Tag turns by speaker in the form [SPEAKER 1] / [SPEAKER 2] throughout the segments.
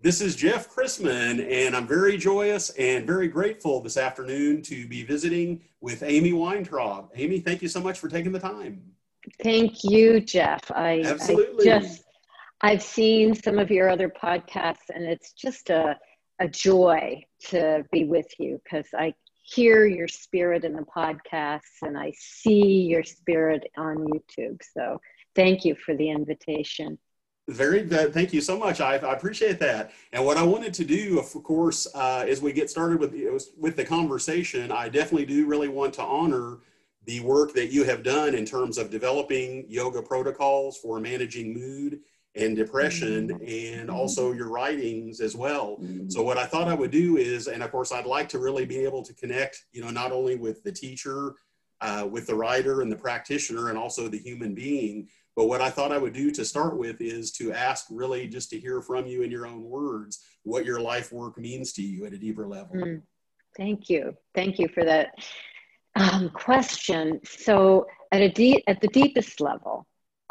[SPEAKER 1] This is Jeff Chrisman, and I'm very joyous and very grateful this afternoon to be visiting with Amy Weintraub. Amy, thank you so much for taking the time.
[SPEAKER 2] Thank you, Jeff.
[SPEAKER 1] Absolutely.
[SPEAKER 2] I've seen some of your other podcasts, and it's just a joy to be with you because I hear your spirit in the podcasts and I see your spirit on YouTube. So thank you for the invitation.
[SPEAKER 1] Thank you so much. I appreciate that. And what I wanted to do, of course, as we get started with the conversation, I definitely do really want to honor the work that you have done in terms of developing yoga protocols for managing mood and depression, and also your writings as well. So what I thought I would do is, and of course, I'd like to really be able to connect, not only with the teacher, with the writer and the practitioner, and also the human being. But what I thought I would do to start with is to ask really just to hear from you in your own words, what your life work means to you at a deeper level.
[SPEAKER 2] Thank you. Thank you for that question. So at the deepest level,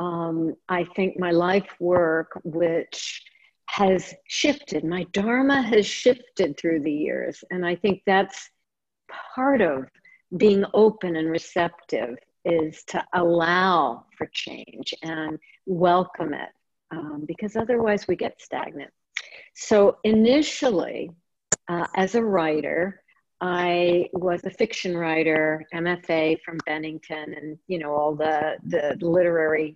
[SPEAKER 2] I think my life work, which has shifted, my Dharma has shifted through the years. And I think that's part of being open and receptive, is to allow for change and welcome it, because otherwise we get stagnant. So initially, as a writer, I was a fiction writer, MFA from Bennington, and all the literary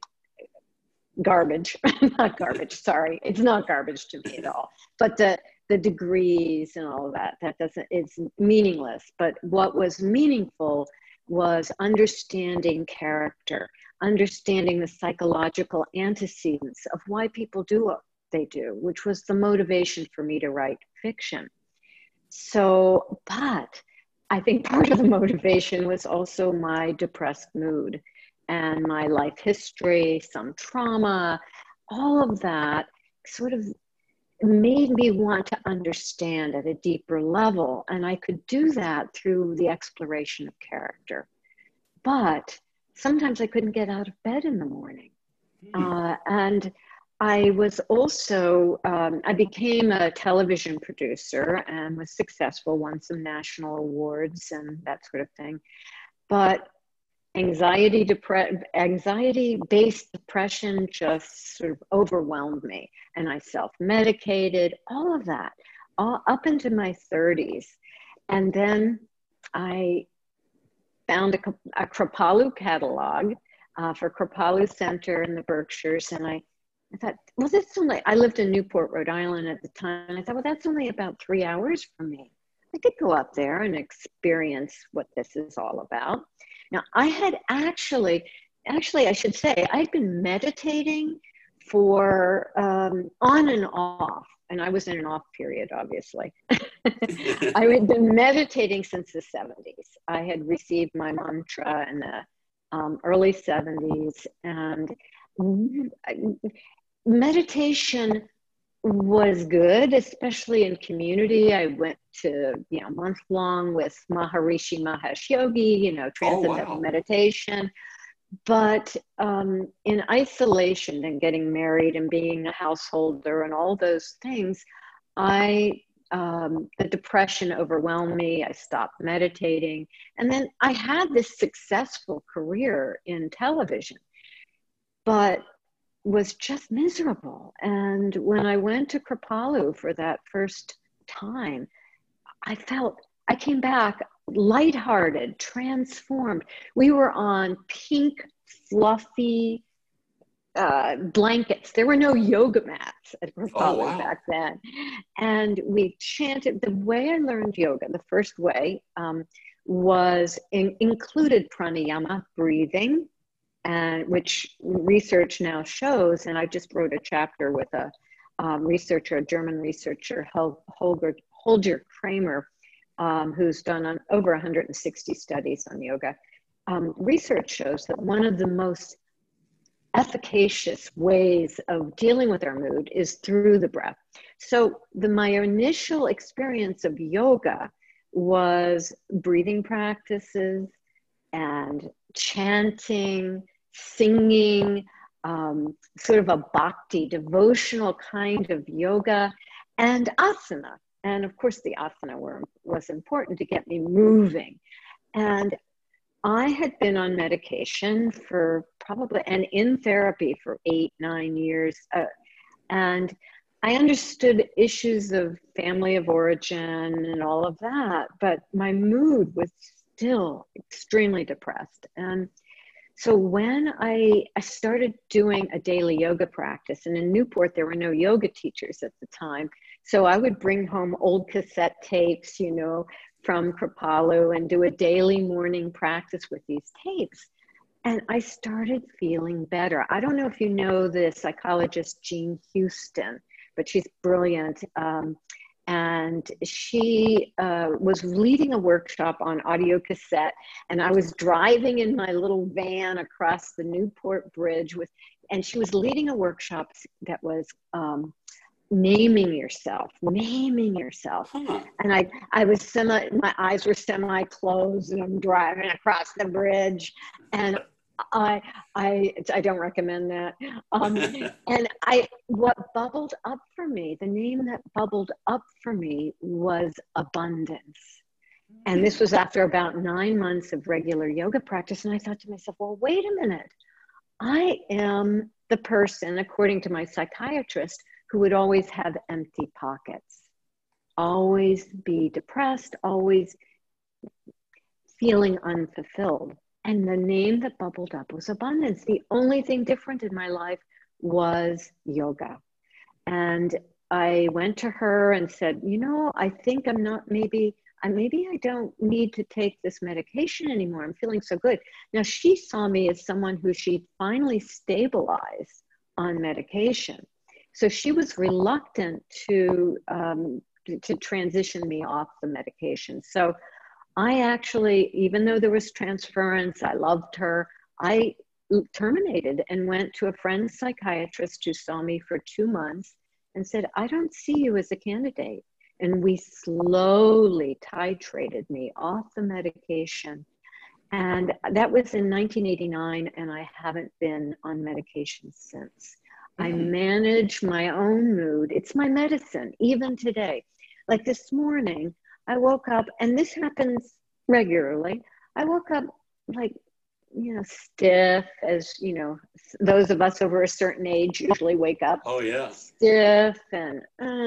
[SPEAKER 2] garbage. Not garbage, sorry, it's not garbage to me at all, but the degrees and all of that it's meaningless. But what was meaningful was understanding character, understanding the psychological antecedents of why people do what they do, which was the motivation for me to write fiction. So, but I think part of the motivation was also my depressed mood and my life history, some trauma, all of that sort of made me want to understand at a deeper level. And I could do that through the exploration of character. But sometimes I couldn't get out of bed in the morning. And I was also, I became a television producer and was successful, won some national awards and that sort of thing. But anxiety-based depression just sort of overwhelmed me, and I self-medicated, all of that, all up into my 30s. And then I found a Kripalu catalog for Kripalu Center in the Berkshires, and I thought, well, I lived in Newport, Rhode Island at the time, and I thought, well, that's only about 3 hours from me. I could go up there and experience what this is all about. Now, I had actually, I should say, I'd been meditating for on and off, and I was in an off period, obviously. I had been meditating since the 70s. I had received my mantra in the early 70s, and meditation was good, especially in community. I went to, month-long with Maharishi Mahesh Yogi, transcendental meditation. But in isolation and getting married and being a householder and all those things, the depression overwhelmed me. I stopped meditating. And then I had this successful career in television, but was just miserable. And when I went to Kripalu for that first time, I came back lighthearted, transformed. We were on pink, fluffy blankets. There were no yoga mats at Kripalu back then. And we chanted. The way I learned yoga, the first way, included pranayama, breathing, and which research now shows, and I just wrote a chapter with a German researcher, Holger Kramer, who's done over 160 studies on yoga. Research shows that one of the most efficacious ways of dealing with our mood is through the breath. So my initial experience of yoga was breathing practices and chanting, singing, sort of a bhakti, devotional kind of yoga. and asana. And of course, the asana was important to get me moving. And I had been on medication for probably, and in therapy for 8, 9 years. And I understood issues of family of origin and all of that, but my mood was still extremely depressed. And so when I started doing a daily yoga practice, and in Newport, there were no yoga teachers at the time. So I would bring home old cassette tapes, from Kripalu and do a daily morning practice with these tapes. And I started feeling better. I don't know if you know the psychologist Jean Houston, but she's brilliant. And she was leading a workshop on audio cassette, and I was driving in my little van across the Newport Bridge and she was leading a workshop that was naming yourself.
[SPEAKER 1] Huh.
[SPEAKER 2] And I was my eyes were semi-closed, and I'm driving across the bridge, and I don't recommend that. And what bubbled up for me, the name that bubbled up for me was abundance. And this was after about 9 months of regular yoga practice. And I thought to myself, well, wait a minute. I am the person, according to my psychiatrist, who would always have empty pockets, always be depressed, always feeling unfulfilled. And the name that bubbled up was abundance. The only thing different in my life was yoga. And I went to her and said, I think I'm not, maybe I don't need to take this medication anymore. I'm feeling so good. Now, she saw me as someone who she'd finally stabilized on medication. So she was reluctant to transition me off the medication. So I actually, even though there was transference, I loved her, I terminated and went to a friend's psychiatrist who saw me for 2 months and said, I don't see you as a candidate. And we slowly titrated me off the medication. And that was in 1989, and I haven't been on medication since. I manage my own mood. It's my medicine, even today. Like this morning, I woke up, and this happens regularly. I woke up like, stiff, as, those of us over a certain age usually wake up.
[SPEAKER 1] Oh, yeah.
[SPEAKER 2] Stiff and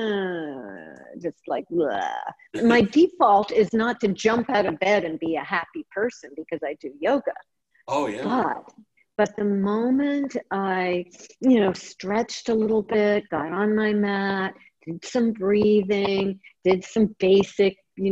[SPEAKER 2] just like, blah. My default is not to jump out of bed and be a happy person because I do yoga.
[SPEAKER 1] Oh, yeah.
[SPEAKER 2] But the moment I, stretched a little bit, got on my mat, did some breathing, did some basic,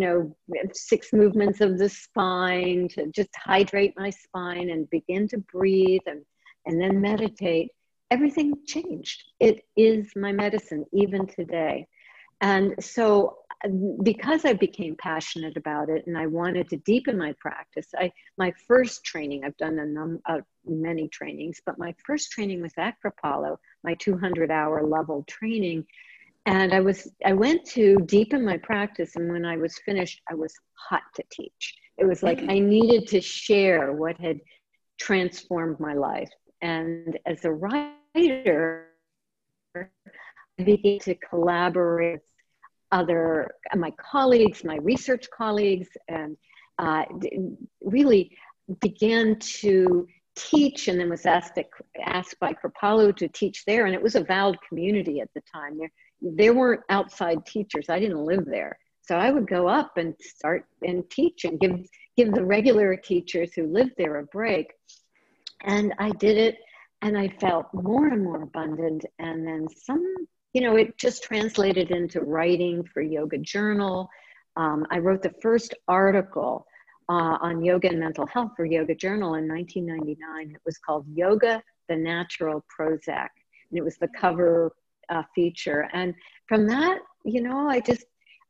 [SPEAKER 2] 6 movements of the spine to just hydrate my spine and begin to breathe and then meditate, everything changed. It is my medicine, even today. And so because I became passionate about it and I wanted to deepen my practice, my first training, I've done many trainings, but my first training was at Kripalu, my 200-hour level training. And I went to deepen my practice. And when I was finished, I was hot to teach. It was like I needed to share what had transformed my life. And as a writer, I began to collaborate with my colleagues, my research colleagues, and really began to teach, and then was asked by Kripalu to teach there. And it was a vowed community at the time. There weren't outside teachers. I didn't live there. So I would go up and start and teach and give the regular teachers who lived there a break. And I did it, and I felt more and more abundant. And then it just translated into writing for Yoga Journal. I wrote the first article on yoga and mental health for Yoga Journal in 1999. It was called Yoga, the Natural Prozac. And it was the cover feature. And from that, I just,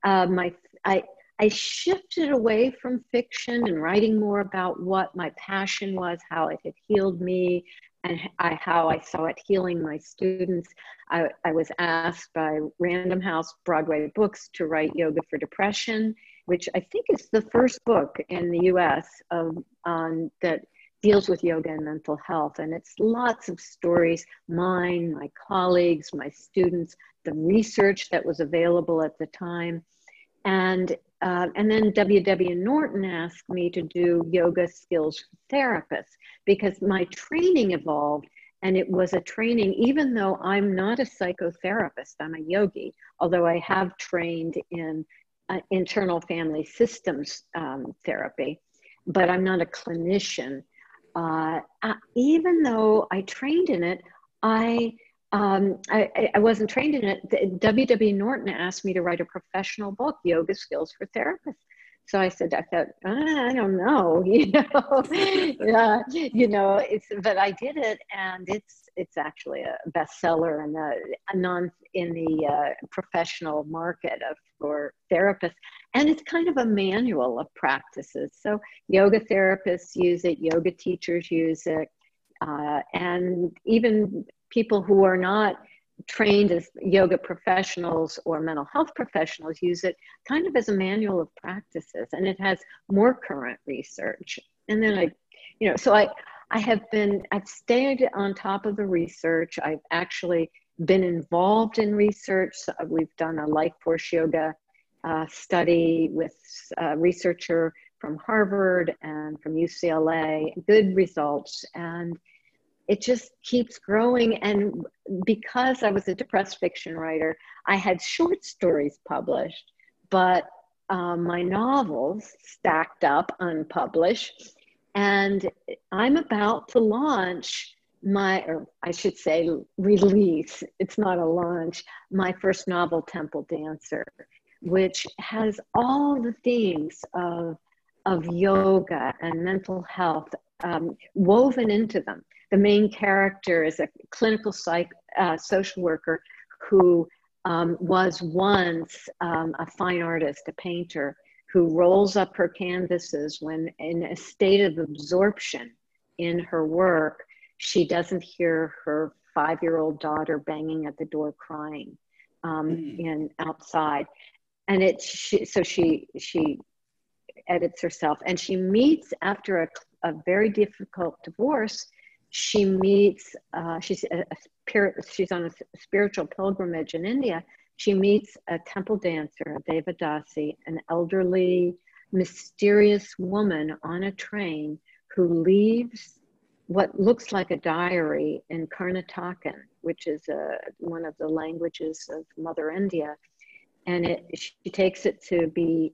[SPEAKER 2] I shifted away from fiction and writing more about what my passion was, how it had healed me, and how I saw it healing my students. I was asked by Random House Broadway Books to write Yoga for Depression, which I think is the first book in the US that deals with yoga and mental health. And it's lots of stories, mine, my colleagues, my students, the research that was available at the time. And then W.W. Norton asked me to do yoga skills for therapists because my training evolved, and it was a training, even though I'm not a psychotherapist, I'm a yogi, although I have trained in internal family systems therapy, but I'm not a clinician. Even though I trained in it, I wasn't trained in it. W.W. Norton asked me to write a professional book, Yoga Skills for Therapists. So I said, I thought, I don't know, but I did it, and it's actually a bestseller in the professional market for therapists, and it's kind of a manual of practices. So yoga therapists use it, yoga teachers use it, and even people who are not trained as yoga professionals or mental health professionals use it kind of as a manual of practices, and it has more current research. And then I've stayed on top of the research. I've actually been involved in research. We've done a life force yoga study with a researcher from Harvard and from UCLA, good results. And it just keeps growing. And because I was a depressed fiction writer, I had short stories published, but my novels stacked up unpublished. And I'm about to launch or I should say release, it's not a launch, my first novel, Temple Dancer, which has all the themes of yoga and mental health woven into them. The main character is a clinical social worker who was once a fine artist, a painter, who rolls up her canvases when in a state of absorption in her work, she doesn't hear her 5-year-old daughter banging at the door crying outside. And so she edits herself, and she meets, after a very difficult divorce, she meets, she's on a spiritual pilgrimage in India. She meets a temple dancer, a Devadasi, an elderly, mysterious woman on a train who leaves what looks like a diary in Karnataka, which is one of the languages of Mother India. And she takes it to be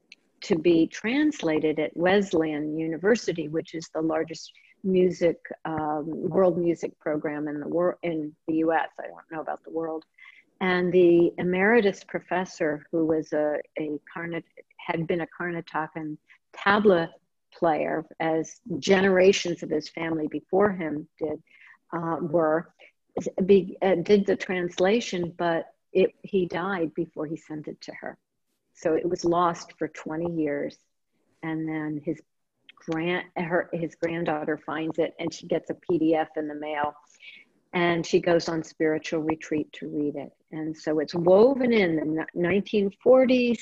[SPEAKER 2] translated at Wesleyan University, which is the largest world music program in the US. I don't know about the world. And the emeritus professor, who was had been a Karnataka tabla player, as generations of his family before him did the translation, but he died before he sent it to her. So it was lost for 20 years. And then his granddaughter finds it, and she gets a PDF in the mail, and she goes on spiritual retreat to read it. And so it's woven in the 1940s,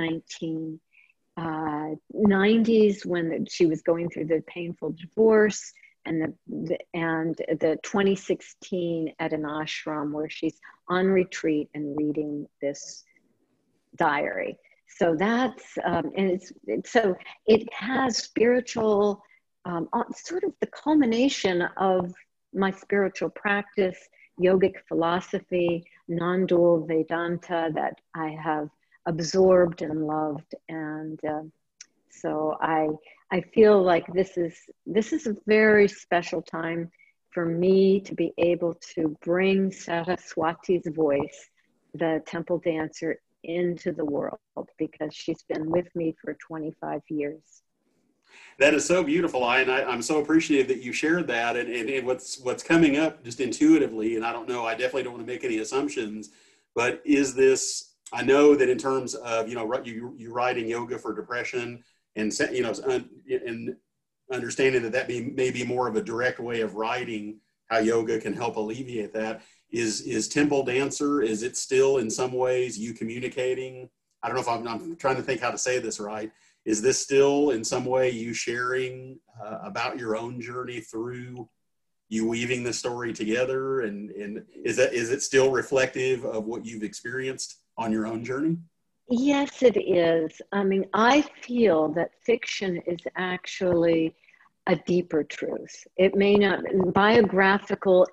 [SPEAKER 2] 1990s, when she was going through the painful divorce, and the 2016 at an ashram where she's on retreat and reading this diary. So that's so it has spiritual, sort of the culmination of my spiritual practice, yogic philosophy, non-dual Vedanta that I have absorbed and loved. And so I feel like this is a very special time for me to be able to bring Saraswati's voice, the temple dancer, into the world, because she's been with me for 25 years.
[SPEAKER 1] That is so beautiful, and I'm so appreciative that you shared that. And what's coming up just intuitively, and I don't know, I definitely don't want to make any assumptions, but is this, I know that in terms of, you writing yoga for depression, and and understanding that may be more of a direct way of writing how yoga can help alleviate that. Is Temple Dancer, is it still in some ways you communicating? I don't know if I'm trying to think how to say this right. Is this still in some way you sharing about your own journey through you weaving the story together? And is it still reflective of what you've experienced on your own journey?
[SPEAKER 2] Yes, it is. I mean, I feel that fiction is actually a deeper truth. It may not, biographical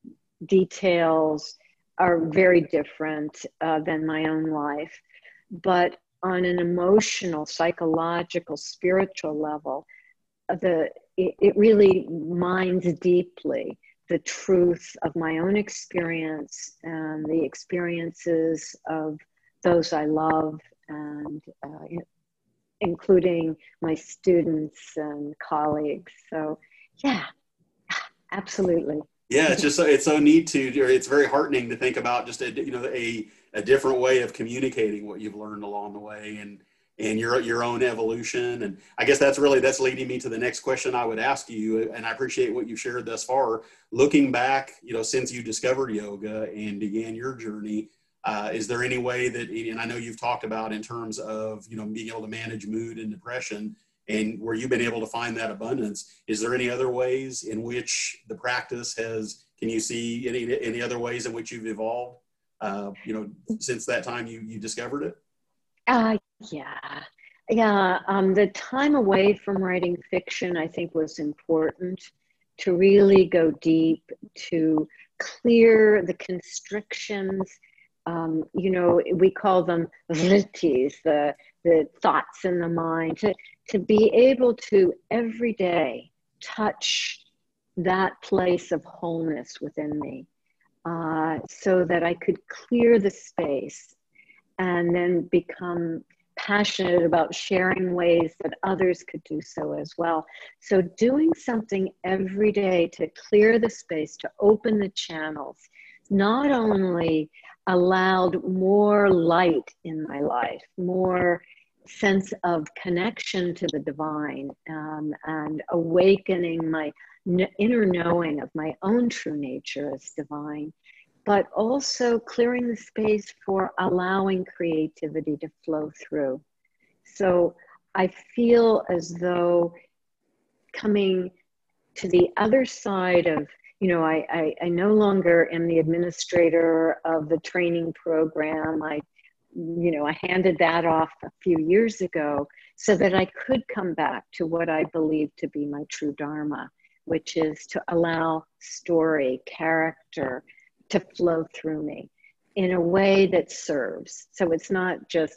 [SPEAKER 2] details are very different than my own life, but on an emotional, psychological, spiritual level, it really mines deeply the truth of my own experience and the experiences of those I love, and including my students and colleagues. So, yeah, absolutely.
[SPEAKER 1] Yeah, it's so neat to, or it's very heartening to think about just a different way of communicating what you've learned along the way, and your own evolution. And I guess that's leading me to the next question I would ask you. And I appreciate what you've shared thus far. Looking back, since you discovered yoga and began your journey, is there any way that, and I know you've talked about in terms of being able to manage mood and depression, and where you've been able to find that abundance, is there any other ways in which the practice can you see any other ways in which you've evolved, since that time you discovered it?
[SPEAKER 2] Yeah. Yeah. The time away from writing fiction, I think, was important to really go deep, to clear the constrictions. We call them vrittis, the thoughts in the mind, to be able to every day touch that place of wholeness within me, so that I could clear the space and then become passionate about sharing ways that others could do so as well. So doing something every day to clear the space, to open the channels, not only allowed more light in my life, more sense of connection to the divine, and awakening my inner knowing of my own true nature as divine, but also clearing the space for allowing creativity to flow through. So I feel as though coming to the other side of, I no longer am the administrator of the training program. I handed that off a few years ago so that I could come back to what I believe to be my true dharma, which is to allow story, character, to flow through me in a way that serves. So it's not just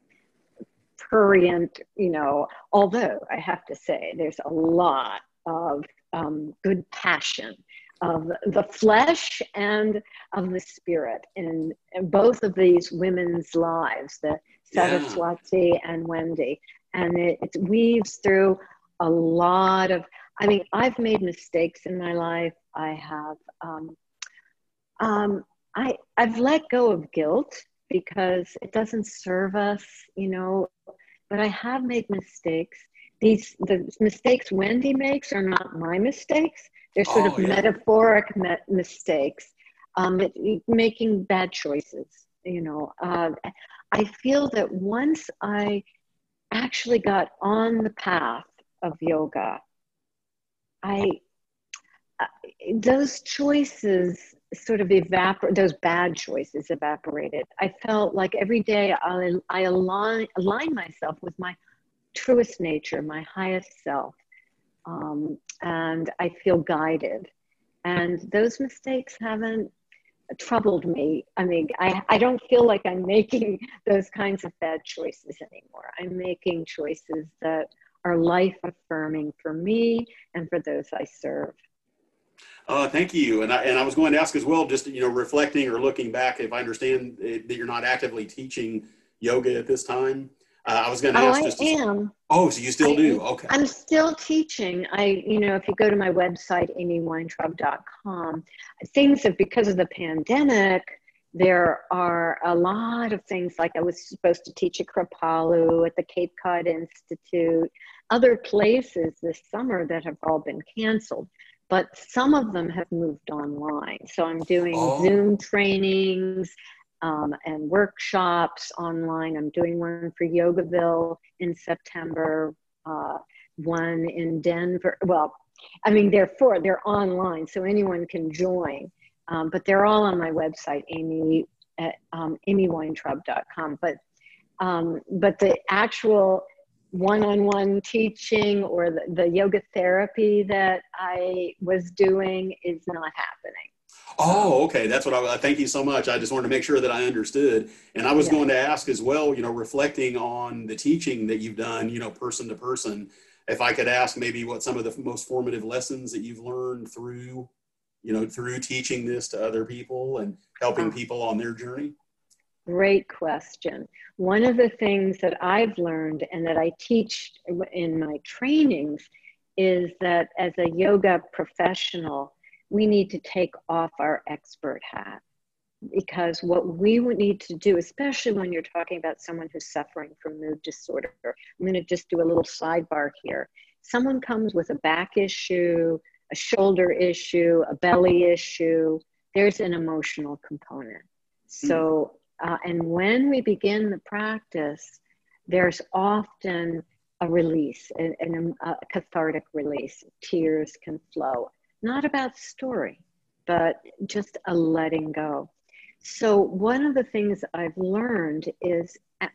[SPEAKER 2] prurient, although I have to say there's a lot of good passion of the flesh and of the spirit in both of these women's lives, the Saraswati and Wendy. And it weaves through a lot of, I've made mistakes in my life. I have, I've let go of guilt because it doesn't serve us, but I have made mistakes. The mistakes Wendy makes are not my mistakes. They're sort of metaphoric mistakes, making bad choices. I feel that once I actually got on the path of yoga, those choices sort of those bad choices evaporated. I felt like every day I align myself with my truest nature, my highest self. And I feel guided. And those mistakes haven't troubled me. I don't feel like I'm making those kinds of bad choices anymore. I'm making choices that are life affirming for me and for those I serve.
[SPEAKER 1] Thank you. And I was going to ask as well, just, reflecting or looking back, if I understand that you're not actively teaching yoga at this time. I was going to ask
[SPEAKER 2] I am.
[SPEAKER 1] Oh, so you still do? Okay.
[SPEAKER 2] I'm still teaching. If you go to my website, amyweintraub.com, things have, because of the pandemic, there are a lot of things, like I was supposed to teach at Kripalu, at the Cape Cod Institute, other places this summer that have all been canceled. But some of them have moved online. So I'm doing Zoom trainings and workshops online. I'm doing one for Yogaville in September, one in Denver. Well, I mean, they're online, so anyone can join, but they're all on my website, Amy at amyweintraub.com. But the actual one-on-one teaching or the yoga therapy that I was doing is not happening.
[SPEAKER 1] Oh, okay. That's what thank you so much. I just wanted to make sure that I understood. And I was
[SPEAKER 2] Yeah.
[SPEAKER 1] going to ask as well, reflecting on the teaching that you've done, person to person, if I could ask maybe what some of the most formative lessons that you've learned through teaching this to other people and helping people on their journey.
[SPEAKER 2] Great question. One of the things that I've learned and that I teach in my trainings is that as a yoga professional, we need to take off our expert hat, because what we would need to do, especially when you're talking about someone who's suffering from mood disorder, I'm going to just do a little sidebar here. Someone comes with a back issue, a shoulder issue, a belly issue, there's an emotional component. So, and when we begin the practice, there's often a release, a cathartic release. Tears can flow. Not about story, but just a letting go. So one of the things I've learned is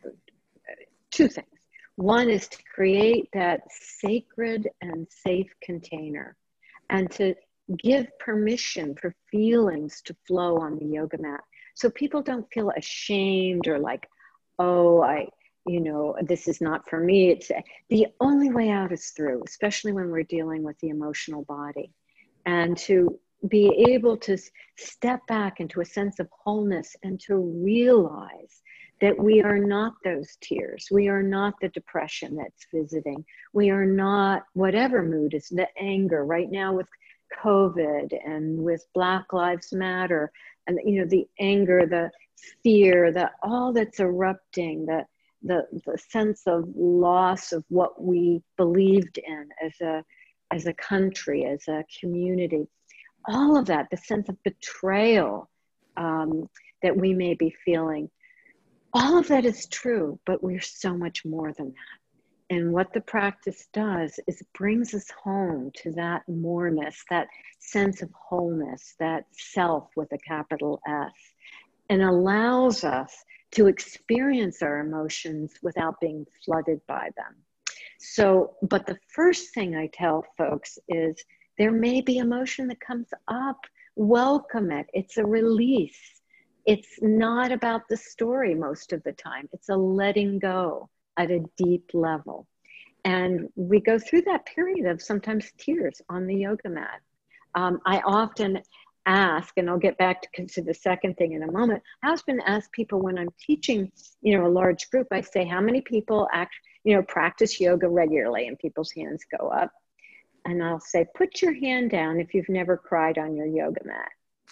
[SPEAKER 2] two things. One is to create that sacred and safe container and to give permission for feelings to flow on the yoga mat. So people don't feel ashamed or like, oh, this is not for me. It's the only way out is through, especially when we're dealing with the emotional body. And to be able to step back into a sense of wholeness and to realize that we are not those tears. We are not the depression that's visiting. We are not whatever mood is, the anger right now with COVID and with Black Lives Matter, and the anger, the fear, all that's erupting, the sense of loss of what we believed in as a country, as a community, all of that, the sense of betrayal that we may be feeling, all of that is true, but we're so much more than that. And what the practice does is it brings us home to that moreness, that sense of wholeness, that self with a capital S, and allows us to experience our emotions without being flooded by them. So, but the first thing I tell folks is there may be emotion that comes up. Welcome it. It's a release. It's not about the story most of the time. It's a letting go at a deep level. And we go through that period of sometimes tears on the yoga mat. I often ask, and I'll get back to the second thing in a moment, I often ask people when I'm teaching, a large group, I say, how many people practice yoga regularly? And people's hands go up. And I'll say, put your hand down if you've never cried on your yoga mat.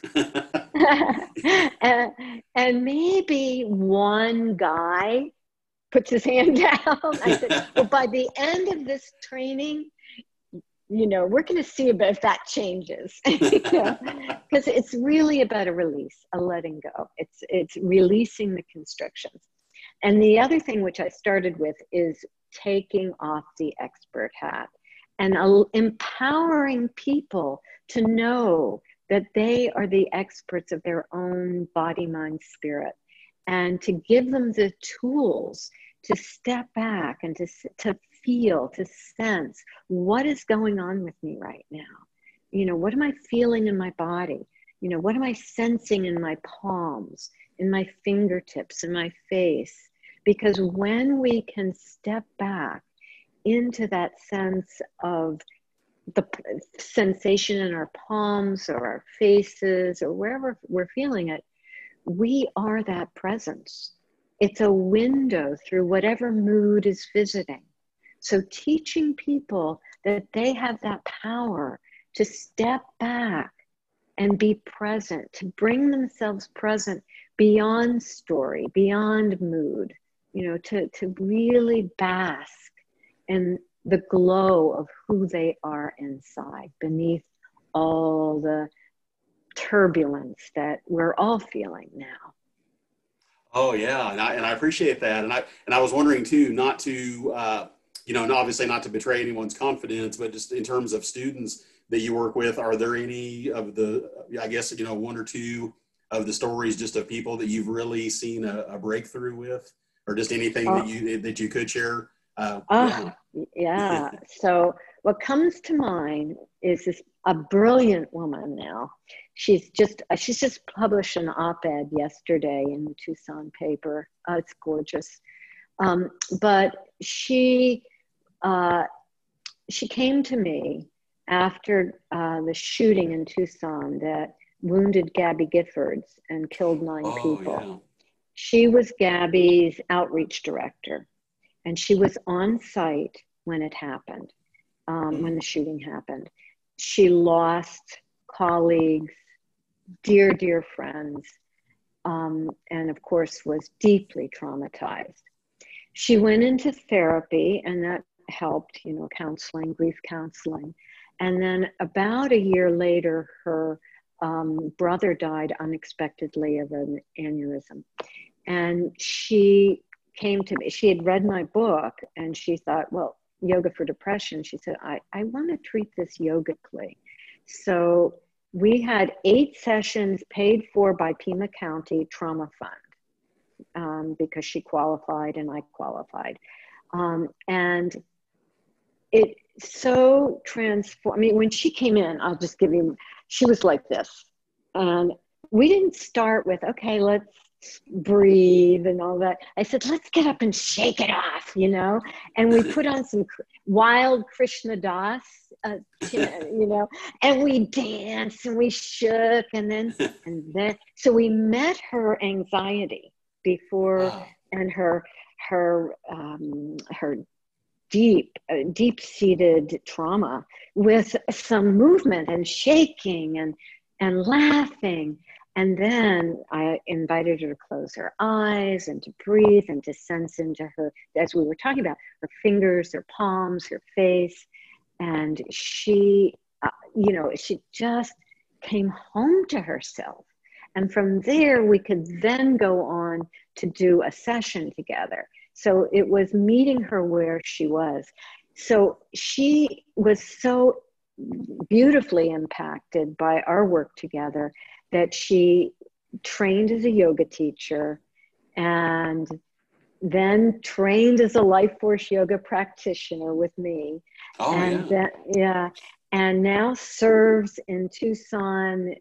[SPEAKER 2] and maybe one guy puts his hand down. I said, well, by the end of this training, we're going to see if that changes. Because it's really about a release, a letting go. It's releasing the constrictions. And the other thing which I started with is taking off the expert hat and empowering people to know that they are the experts of their own body, mind, spirit, and to give them the tools to step back and to feel, to sense what is going on with me right now. What am I feeling in my body? What am I sensing in my palms, in my fingertips, in my face? Because when we can step back into that sense of the sensation in our palms or our faces or wherever we're feeling it, we are that presence. It's a window through whatever mood is visiting. So teaching people that they have that power to step back and be present, to bring themselves present beyond story, beyond mood, to really bask in the glow of who they are inside, beneath all the turbulence that we're all feeling now.
[SPEAKER 1] Oh yeah, and I appreciate that, and I was wondering too, not to obviously not to betray anyone's confidence, but just in terms of students that you work with, are there any of the, I guess, one or two of the stories just of people that you've really seen a breakthrough with, or just anything
[SPEAKER 2] Oh,
[SPEAKER 1] that you could share?
[SPEAKER 2] oh,
[SPEAKER 1] Yeah.
[SPEAKER 2] yeah. So what comes to mind is this a brilliant woman now. She's just published an op-ed yesterday in the Tucson paper. It's gorgeous. But uh, she came to me after the shooting in Tucson that wounded Gabby Giffords and killed 9
[SPEAKER 1] Oh
[SPEAKER 2] people.
[SPEAKER 1] yeah.
[SPEAKER 2] She was Gabby's outreach director, and she was on site when it happened, when the shooting happened. She lost colleagues, dear, dear friends, and of course was deeply traumatized. She went into therapy, and that helped, counseling, grief counseling. And then about a year later, her brother died unexpectedly of an aneurysm. And she came to me. She had read my book and she thought, well, yoga for depression. She said, I want to treat this yogically. So we had 8 sessions paid for by Pima County Trauma Fund, because she qualified and I qualified. And it so transformed. I mean, when she came in, I'll just give you, she was like this. And we didn't start with, okay, let's breathe and all that. I said, let's get up and shake it off, And we put on some wild Krishna Das, and we danced and we shook, so we met her anxiety before,
[SPEAKER 1] Wow.
[SPEAKER 2] and her deep-seated trauma with some movement and shaking and laughing. And then I invited her to close her eyes and to breathe and to sense into her, as we were talking about, her fingers, her palms, her face. And she, she just came home to herself. And from there, we could then go on to do a session together. So it was meeting her where she was. So she was so beautifully impacted by our work together that she trained as a yoga teacher and then trained as a life force yoga practitioner with me.
[SPEAKER 1] Oh
[SPEAKER 2] And
[SPEAKER 1] yeah.
[SPEAKER 2] then, and now serves in Tucson,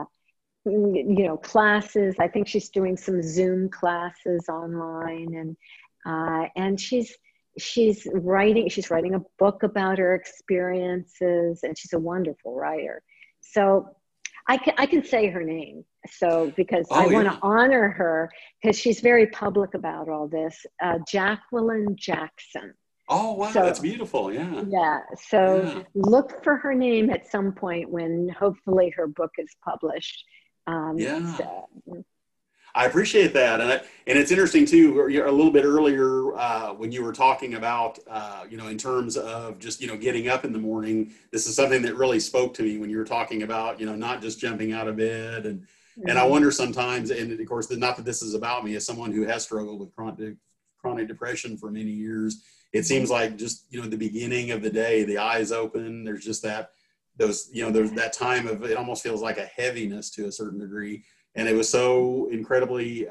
[SPEAKER 2] classes. I think she's doing some Zoom classes online, and she's writing a book about her experiences, and she's a wonderful writer. So I can say her name, so because I
[SPEAKER 1] Oh
[SPEAKER 2] want to
[SPEAKER 1] yeah.
[SPEAKER 2] honor her because she's very public about all this. Jacqueline Jackson.
[SPEAKER 1] Oh wow, that's
[SPEAKER 2] So
[SPEAKER 1] beautiful. Yeah.
[SPEAKER 2] yeah, so
[SPEAKER 1] Yeah.
[SPEAKER 2] look for her name at some point when hopefully her book is published.
[SPEAKER 1] Yeah.
[SPEAKER 2] So
[SPEAKER 1] I appreciate that, and it's interesting too. A little bit earlier when you were talking about, in terms of just getting up in the morning. This is something that really spoke to me when you were talking about not just jumping out of bed, and I
[SPEAKER 2] mhm.
[SPEAKER 1] wonder sometimes, and of course, not that this is about me as someone who has struggled with chronic depression for many years. It seems like just the beginning of the day, the eyes open. There's just there's that time of it almost feels like a heaviness to a certain degree, and it was so incredibly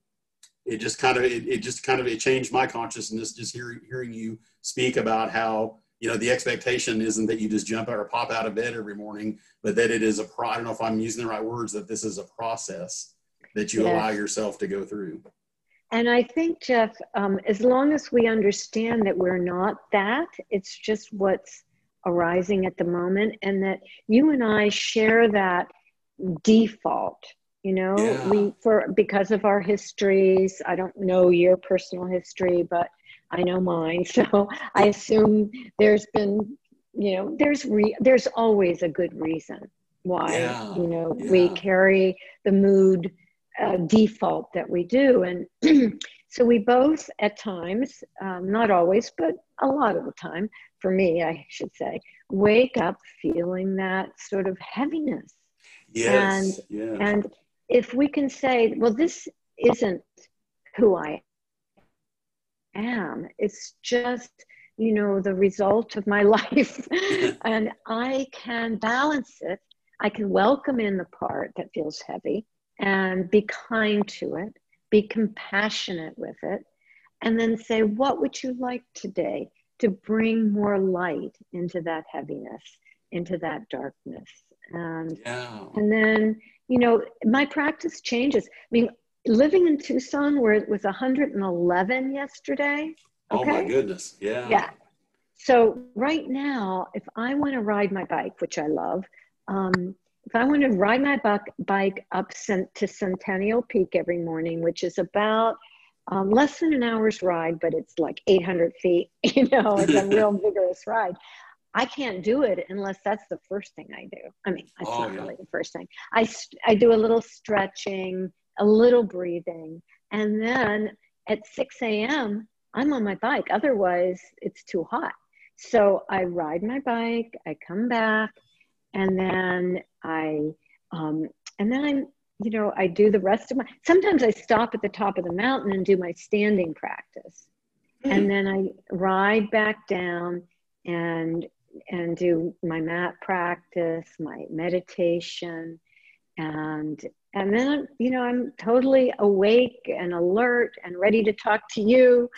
[SPEAKER 1] it changed my consciousness just hearing you speak about how the expectation isn't that you just jump out or pop out of bed every morning, but that it is I don't know if I'm using the right words, that this is a process that you allow
[SPEAKER 2] Yes.
[SPEAKER 1] yourself to go through.
[SPEAKER 2] And I think, Jeff, as long as we understand that we're not that, it's just what's arising at the moment, and that you and I share that default.
[SPEAKER 1] Yeah.
[SPEAKER 2] We because of our histories. I don't know your personal history, but I know mine. So I assume there's been, there's always a good reason why,
[SPEAKER 1] Yeah.
[SPEAKER 2] we
[SPEAKER 1] Yeah.
[SPEAKER 2] carry the mood default that we do. And so we both at times, not always, but a lot of the time, for me, I should say, wake up feeling that sort of heaviness. And
[SPEAKER 1] Yes. Yes.
[SPEAKER 2] and if we can say, well, this isn't who I am. It's just, you know, the result of my life. And I can balance it. I can welcome in the part that feels heavy and be kind to it, be compassionate with it, and then say, what would you like today to bring more light into that heaviness, into that darkness? And then, you know, my practice changes. I mean, living in Tucson where it was 111 yesterday.
[SPEAKER 1] Okay? Oh my goodness. Yeah.
[SPEAKER 2] So right now, if I want to ride my bike, which I love, if I want to ride my bike up to Centennial Peak every morning, which is about less than an hour's ride, but it's like 800 feet, you know, it's a real vigorous ride. I can't do it unless that's the first thing I do. I mean, it's not really the first thing. I do a little stretching, a little breathing, and then at 6 a.m., I'm on my bike. Otherwise, it's too hot. So I ride my bike, I come back, and then I'm, you know, I do the rest of sometimes I stop at the top of the mountain and do my standing practice. And then I ride back down and do my mat practice, my meditation, and then, you know, I'm totally awake and alert and ready to talk to you.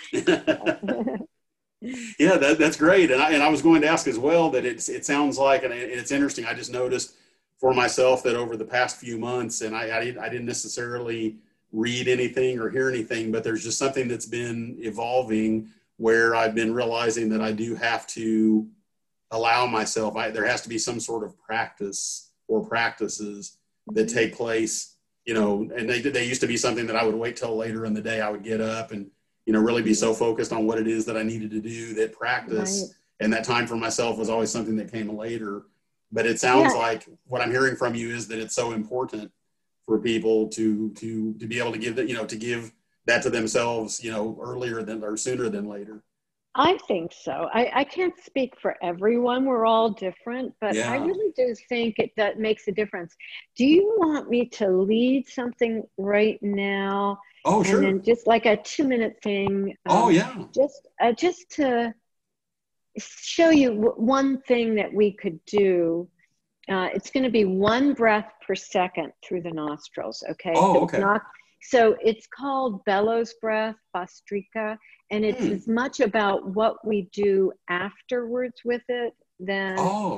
[SPEAKER 1] Yeah, that's great. And I was going to ask as well that it sounds like, and it's interesting, I just noticed for myself that over the past few months, and I didn't necessarily read anything or hear anything, but there's just something that's been evolving where I've been realizing that I do have to allow myself, there has to be some sort of practice or practices that take place, you know, and they used to be something that I would wait till later in the day. I would get up and, you know, really be so focused on what it is that I needed to do, that practice and that time for myself was always something that came later. But it sounds like what I'm hearing from you is that it's so important for people to be able to give that, you know, to give that to themselves, you know, earlier than or sooner than later.
[SPEAKER 2] I think so. I can't speak for everyone. We're all different, but I really do think that makes a difference. Do you want me to lead something right now?
[SPEAKER 1] Oh, sure.
[SPEAKER 2] And then just like a 2-minute thing. Just to show you one thing that we could do. It's going to be 1 breath per second through the nostrils. Okay.
[SPEAKER 1] Oh, okay.
[SPEAKER 2] So it's called bellows breath, Bhastrika, and it's as much about what we do afterwards with it than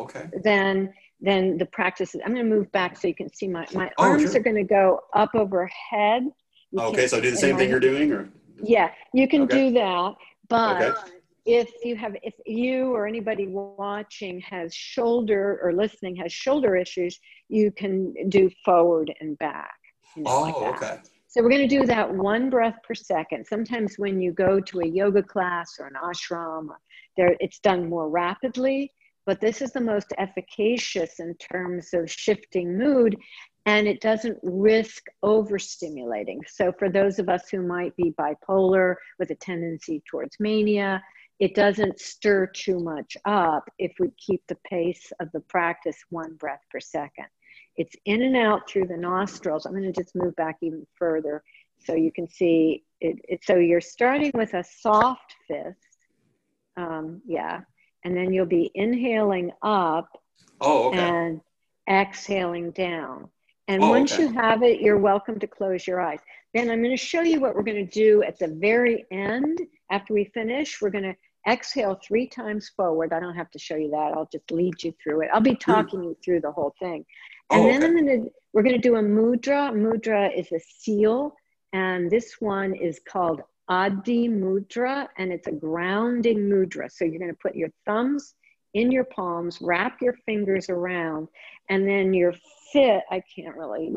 [SPEAKER 2] the practices. I'm going to move back so you can see my arms are going to go up overhead.
[SPEAKER 1] Okay, so do the same thing you're doing, or?
[SPEAKER 2] Yeah, you can do that, but if you or anybody watching has shoulder or listening has shoulder issues, you can do forward and back. You know, like that.
[SPEAKER 1] Okay.
[SPEAKER 2] So we're going to do that 1 breath per second. Sometimes when you go to a yoga class or an ashram, it's done more rapidly, but this is the most efficacious in terms of shifting mood, and it doesn't risk overstimulating. So for those of us who might be bipolar with a tendency towards mania, it doesn't stir too much up if we keep the pace of the practice 1 breath per second. It's in and out through the nostrils. I'm going to just move back even further so you can see it. So you're starting with a soft fist. And then you'll be inhaling up and exhaling down. And once you have it, you're welcome to close your eyes. Then I'm going to show you what we're going to do at the very end. After we finish, we're going to exhale 3 times forward. I don't have to show you that. I'll just lead you through it. I'll be talking you through the whole thing. And then we're going to do a mudra. Mudra is a seal. And this one is called Adi Mudra. And it's a grounding mudra. So you're going to put your thumbs in your palms, wrap your fingers around, and then your I can't really,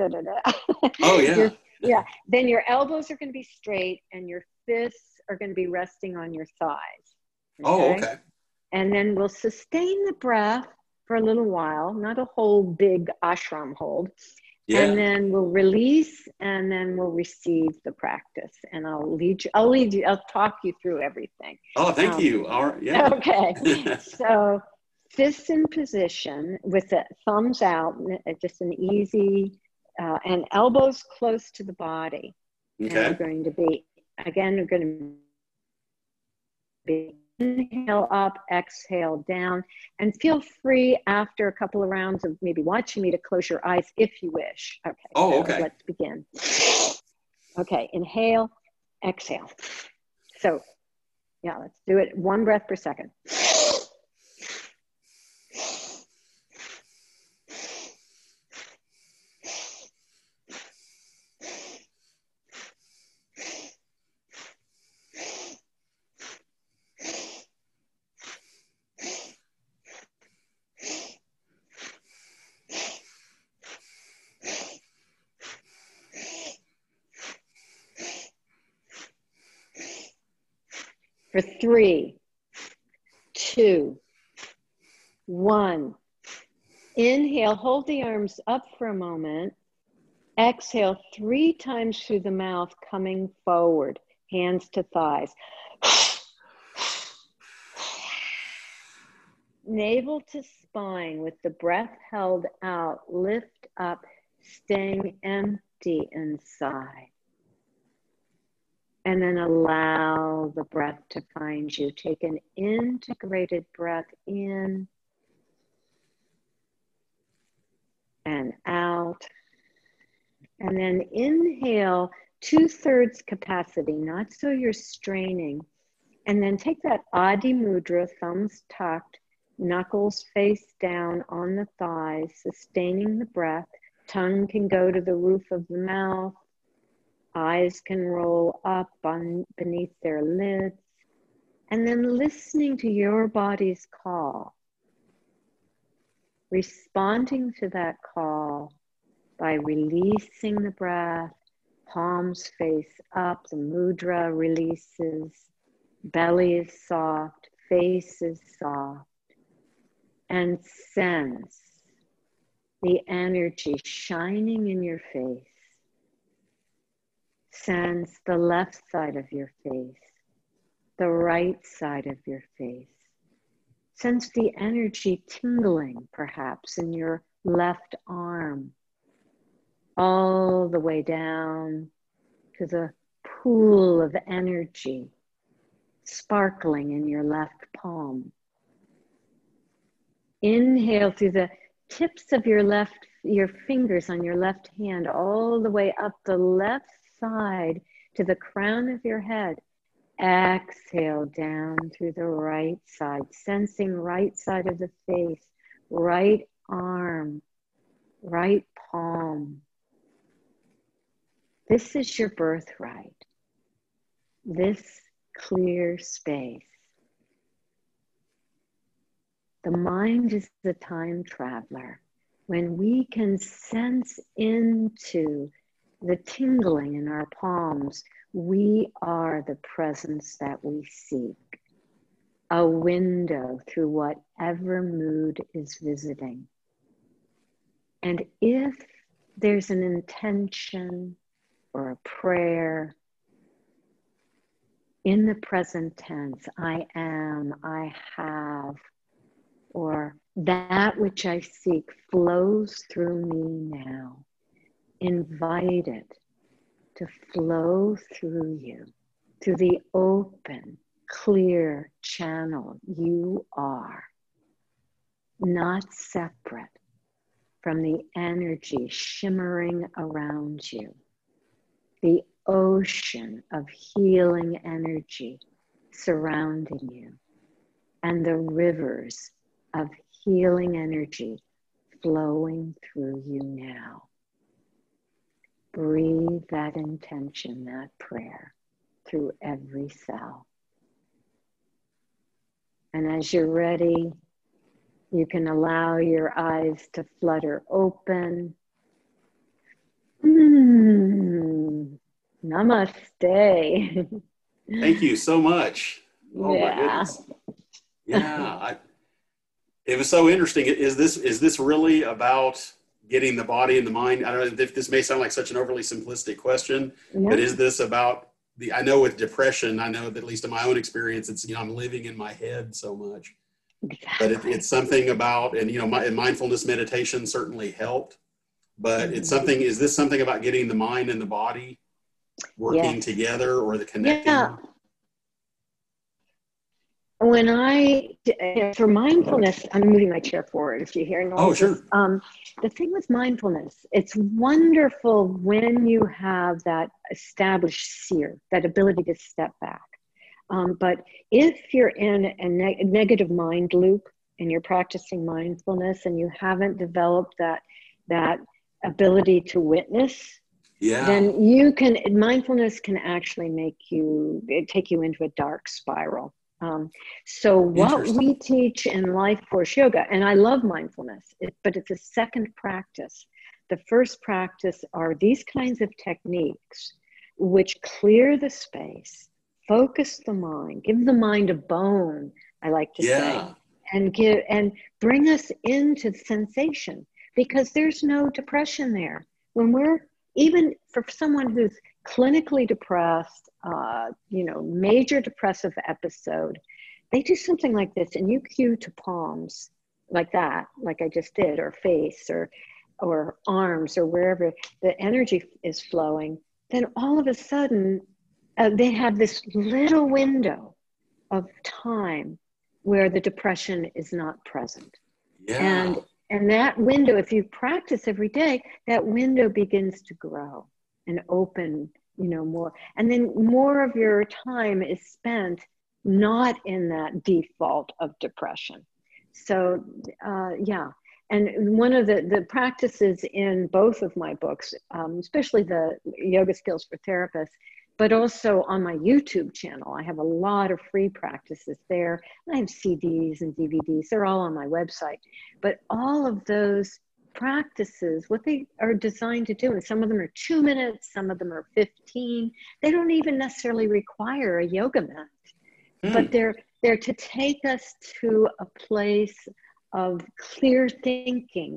[SPEAKER 2] Then your elbows are going to be straight and your fists are going to be resting on your thighs. And then we'll sustain the breath for a little while, not a whole big ashram hold. And then we'll release, and then we'll receive the practice. And I'll lead you, I'll talk you through everything.
[SPEAKER 1] Oh, thank you. All right. Yeah.
[SPEAKER 2] Okay. So fists in position with the thumbs out, just an easy, and elbows close to the body.
[SPEAKER 1] Okay.
[SPEAKER 2] And we're going to be again, we're going to be inhale up, exhale down, and feel free after a couple of rounds of maybe watching me to close your eyes if you wish. Okay,
[SPEAKER 1] Oh,
[SPEAKER 2] so
[SPEAKER 1] okay.
[SPEAKER 2] let's begin. Okay, inhale, exhale. So yeah, let's do it 1 breath per second. For 3, 2, 1. Inhale, hold the arms up for a moment. Exhale 3 times through the mouth, coming forward, hands to thighs. Navel to spine with the breath held out, lift up, staying empty inside. And then allow the breath to find you. Take an integrated breath in and out. And then inhale 2/3 capacity, not so you're straining. And then take that Adi Mudra, thumbs tucked, knuckles face down on the thighs, sustaining the breath. Tongue can go to the roof of the mouth. Eyes can roll up beneath their lids. And then listening to your body's call. Responding to that call by releasing the breath, palms face up, the mudra releases, belly is soft, face is soft, and sense the energy shining in your face. Sense the left side of your face, the right side of your face. Sense the energy tingling, perhaps, in your left arm, all the way down to the pool of energy sparkling in your left palm. Inhale through the tips of your fingers on your left hand, all the way up the left side to the crown of your head. Exhale down through the right side, sensing right side of the face, right arm, right palm. This is your birthright, this clear space. The mind is the time traveler. When we can sense into the tingling in our palms, we are the presence that we seek, a window through whatever mood is visiting. And if there's an intention or a prayer in the present tense, I am, I have, or that which I seek flows through me now. Invite it to flow through you, through the open, clear channel you are, not separate from the energy shimmering around you, the ocean of healing energy surrounding you, and the rivers of healing energy flowing through you now. Breathe that intention, that prayer through every cell. And as you're ready, you can allow your eyes to flutter open. Namaste.
[SPEAKER 1] Thank you so much. Oh
[SPEAKER 2] Yeah.
[SPEAKER 1] my goodness. Yeah, it was so interesting. Is this really about getting the body and the mind? I don't know if this may sound like such an overly simplistic question, but is this about I know with depression, I know that at least in my own experience, it's, I'm living in my head so much. Exactly. But it's something about, and mindfulness meditation certainly helped, but it's something, is this something about getting the mind and the body working together or the connecting?
[SPEAKER 2] Yeah. When for mindfulness, I'm moving my chair forward if you hear noises.
[SPEAKER 1] Oh, sure.
[SPEAKER 2] The thing with mindfulness, it's wonderful when you have that established seer, that ability to step back. But if you're in a negative mind loop and you're practicing mindfulness and you haven't developed that ability to witness, then mindfulness can actually take you into a dark spiral. So what we teach in Life Force Yoga, and I love mindfulness, but it's a second practice. The first practice are these kinds of techniques which clear the space, focus the mind, give the mind a bone, I like to say, and bring us into the sensation, because there's no depression there. Even for someone who's clinically depressed, major depressive episode, they do something like this and you cue to palms like that, like I just did, or face or arms or wherever the energy is flowing, then all of a sudden they have this little window of time where the depression is not present. And that window, if you practice every day, that window begins to grow and open, more. And then more of your time is spent not in that default of depression. So, And one of the practices in both of my books, especially the Yoga Skills for Therapists, but also on my YouTube channel, I have a lot of free practices there. I have CDs and DVDs, they're all on my website. But all of those practices, what they are designed to do, and some of them are 2 minutes, some of them are 15, they don't even necessarily require a yoga mat, but they're to take us to a place of clear thinking,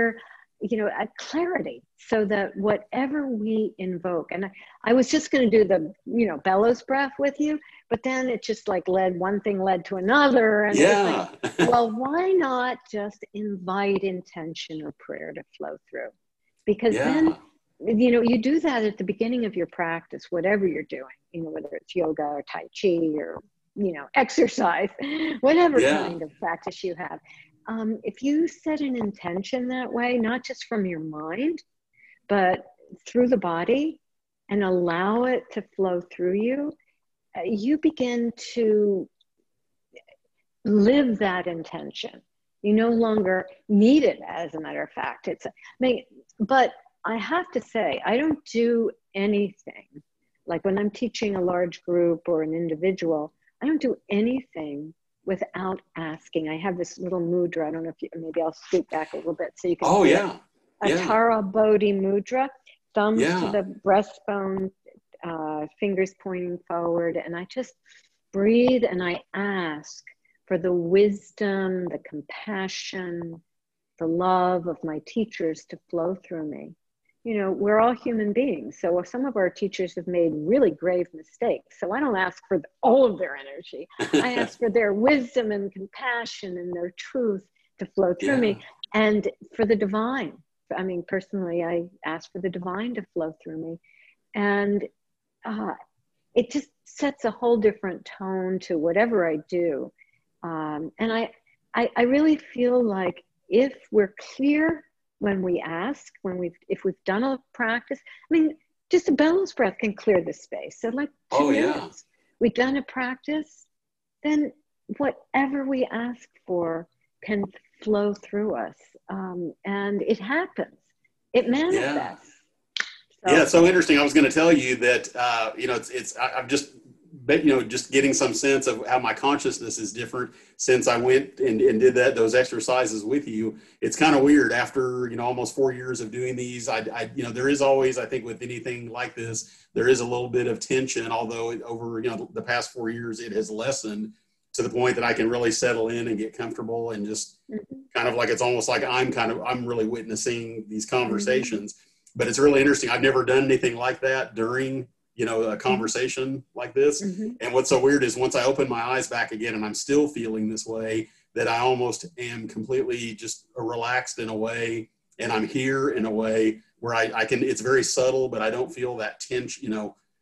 [SPEAKER 2] a clarity, so that whatever we invoke, and I was just going to do the, bellows breath with you, but then it just one thing led to another. And well, why not just invite intention or prayer to flow through? Because then, you do that at the beginning of your practice, whatever you're doing, whether it's yoga or Tai Chi or, exercise, whatever kind of practice you have. If you set an intention that way, not just from your mind, but through the body, and allow it to flow through you, you begin to live that intention. You no longer need it, as a matter of fact. But I have to say, I don't do anything. Like when I'm teaching a large group or an individual, I don't do anything without asking. I have this little mudra. I don't know if maybe I'll scoot back a little bit so you can see it. A Tara Bodhi mudra, thumbs to the breastbone, fingers pointing forward. And I just breathe and I ask for the wisdom, the compassion, the love of my teachers to flow through me. We're all human beings. So some of our teachers have made really grave mistakes. So I don't ask for all of their energy. I ask for their wisdom and compassion and their truth to flow through me. And for the divine. Personally, I ask for the divine to flow through me. And it just sets a whole different tone to whatever I do. And I really feel like if we're clear when we ask, if we've done a practice, just a bellows breath can clear the space. So 2 minutes, we've done a practice, then whatever we ask for can flow through us. And it happens, it manifests.
[SPEAKER 1] It's so interesting. I was going to tell you that, I've just just getting some sense of how my consciousness is different since I went and did those exercises with you. It's kind of weird after, almost 4 years of doing these. There is always, I think with anything like this, there is a little bit of tension, although over, the past 4 years, it has lessened to the point that I can really settle in and get comfortable and just kind of like, it's almost like I'm really witnessing these conversations, but it's really interesting. I've never done anything like that during a conversation like this. And what's so weird is once I open my eyes back again and I'm still feeling this way, that I almost am completely just relaxed in a way, and I'm here in a way where I can, it's very subtle, but I don't feel that tension,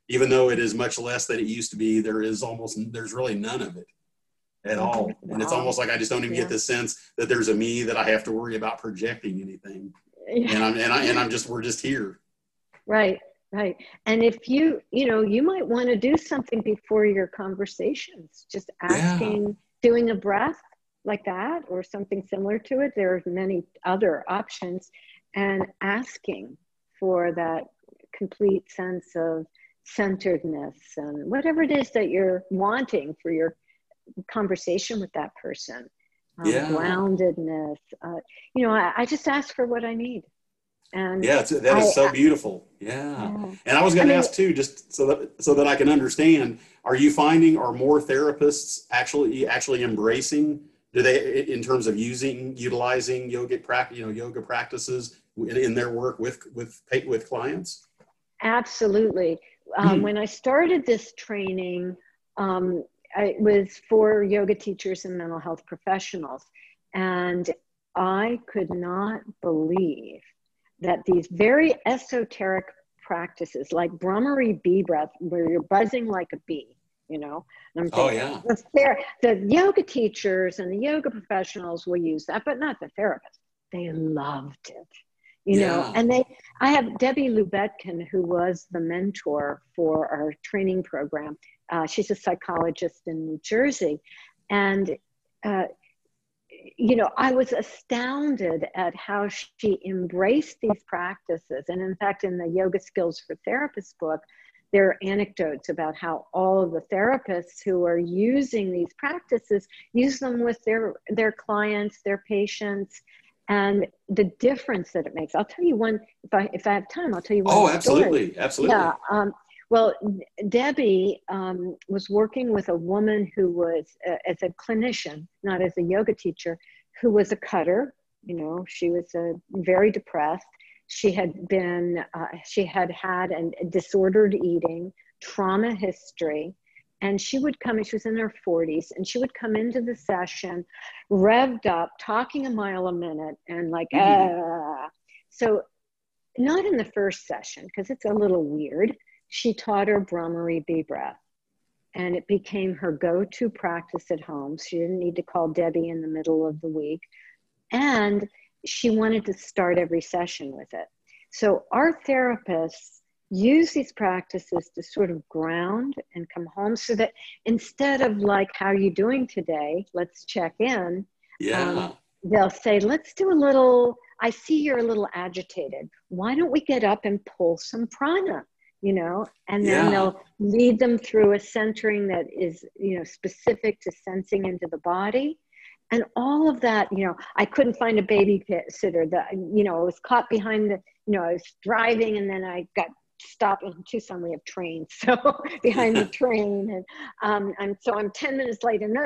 [SPEAKER 1] even though it is much less than it used to be, there's really none of it at all. And it's almost like I just don't even get the sense that there's a me that I have to worry about projecting anything. Yeah. We're just here.
[SPEAKER 2] Right. Right. And if you might want to do something before your conversations, just asking, doing a breath like that or something similar to it. There are many other options, and asking for that complete sense of centeredness and whatever it is that you're wanting for your conversation with that person. Groundedness. I just ask for what I need. And
[SPEAKER 1] that is so beautiful. Yeah. And I was going to ask too, just so that I can understand, are you finding, are more therapists actually embracing, do they, in terms of utilizing yoga practices in their work with clients?
[SPEAKER 2] Absolutely. When I started this training, it was for yoga teachers and mental health professionals. And I could not believe that these very esoteric practices like Brahmari bee breath, where you're buzzing like a bee, and I'm thinking, the yoga teachers and the yoga professionals will use that, but not the therapists. They loved it, and I have Debbie Lubetkin, who was the mentor for our training program. She's a psychologist in New Jersey. And, I was astounded at how she embraced these practices. And in fact, in the Yoga Skills for Therapists book, there are anecdotes about how all of the therapists who are using these practices use them with their clients, their patients, and the difference that it makes. I'll tell you one, if I have time, I'll tell you one story.
[SPEAKER 1] Absolutely. Absolutely.
[SPEAKER 2] Yeah. Well, Debbie was working with a woman who was, as a clinician, not as a yoga teacher, who was a cutter. She was very depressed. She had had a disordered eating, trauma history, and she would come, and she was in her 40s, and she would come into the session revved up, talking a mile a minute, and like, So not in the first session, because it's a little weird. She taught her Brahmari bee breath, and it became her go-to practice at home. She didn't need to call Debbie in the middle of the week. And she wanted to start every session with it. So our therapists use these practices to sort of ground and come home, so that instead of like, how are you doing today? Let's check in. They'll say, let's do a little, I see you're a little agitated. Why don't we get up and pull some prana? And then they'll lead them through a centering that is, specific to sensing into the body. And all of that, I couldn't find a babysitter that, I was caught behind I was driving, and then I got stopped in Tucson. We have trains, so behind the train. And so I'm 10 minutes late, and,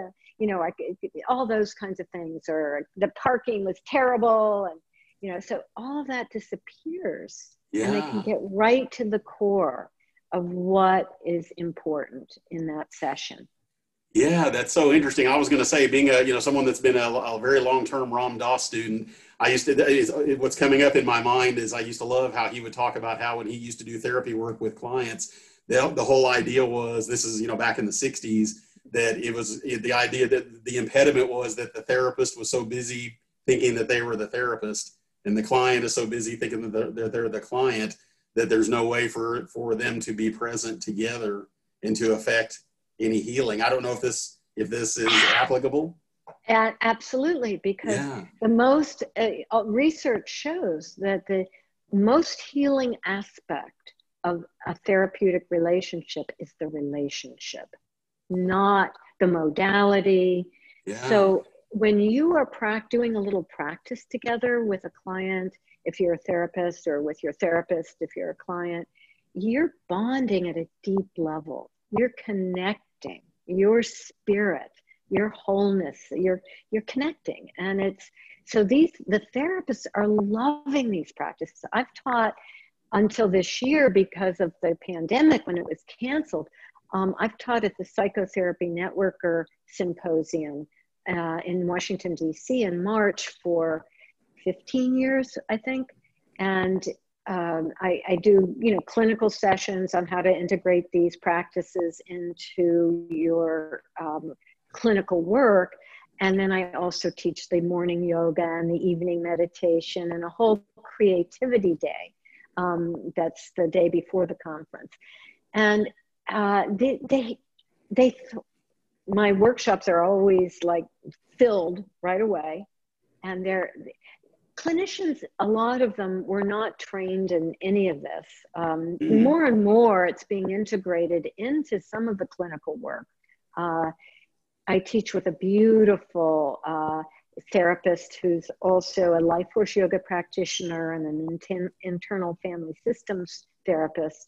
[SPEAKER 2] all those kinds of things, or the parking was terrible. And, so all of that disappears. And they can get right to the core of what is important in that session.
[SPEAKER 1] Yeah, that's so interesting. I was going to say, being someone that's been a very long-term Ram Dass student, what's coming up in my mind is I used to love how he would talk about how when he used to do therapy work with clients, the whole idea was, this is, back in the 60s, that it was the idea that the impediment was that the therapist was so busy thinking that they were the therapist, and the client is so busy thinking that they're the client, that there's no way for them to be present together and to affect any healing. I don't know if this is applicable.
[SPEAKER 2] Absolutely, because the most research shows that the most healing aspect of a therapeutic relationship is the relationship, not the modality. So when you are doing a little practice together with a client, if you're a therapist, or with your therapist if you're a client, you're bonding at a deep level. You're connecting your spirit, your wholeness, you're connecting. And the therapists are loving these practices. I've taught until this year, because of the pandemic when it was canceled, I've taught at the Psychotherapy Networker Symposium in Washington, D.C. in March for 15 years, I think. And I do, clinical sessions on how to integrate these practices into your clinical work. And then I also teach the morning yoga and the evening meditation and a whole creativity day. That's the day before the conference. And my workshops are always like filled right away. And clinicians, a lot of them were not trained in any of this. More and more, it's being integrated into some of the clinical work. I teach with a beautiful therapist who's also a life force yoga practitioner and an internal family systems therapist.